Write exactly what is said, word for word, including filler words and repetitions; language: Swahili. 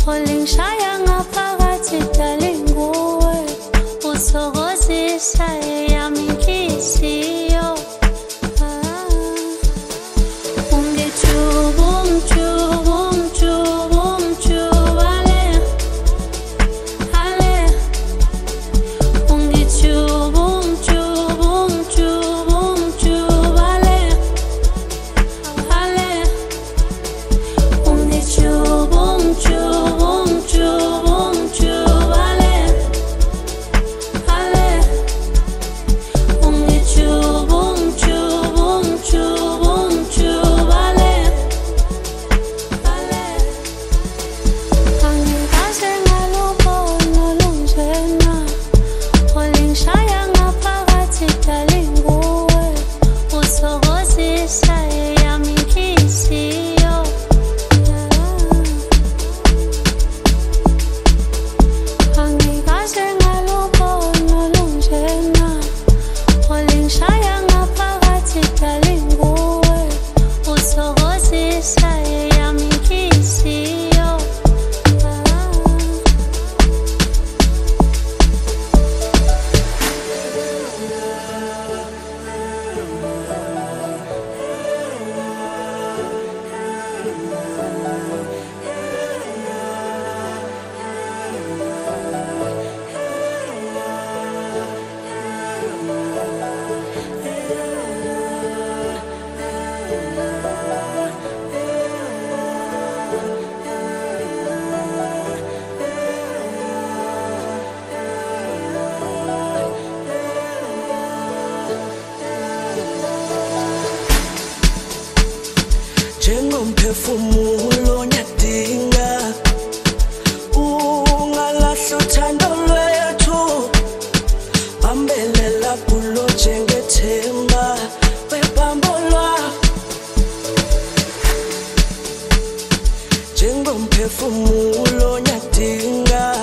Olingishaya ngaphakathi dalinguwe uthokozisa eyami inhliziyo. Ungijubu ungijubu ungijubu ungijubu ale ale ungijubu ungijubu ungijubu ungijubu ale ale ungijubu ungijubu ungijubu ungijubu ale ale ungijubu ungijubu ungijubu ungijubu ale ale angikaze ngalubona lunjena olingishaya ngaphakathi dalinguwe uthokozisa eyami inhliziyo. Angikaze ngalubona lunjena olingishaya ngaphakathi dalinguwe uthokozisa eyami inhliziyo. Njengomphefumulo nyadinga ungalahla uthando lwethu, bambelela kulo njengethemba webambolwa. Njengomphefumulo nyadinga